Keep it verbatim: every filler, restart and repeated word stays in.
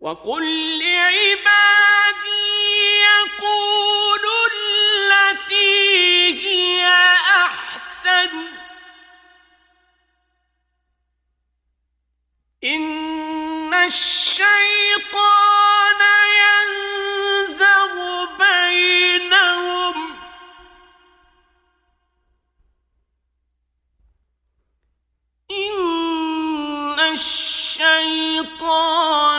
وقل لعبادي يقولوا التي هي أحسن إن الشيطان ينزغ بينهم إن الشيطان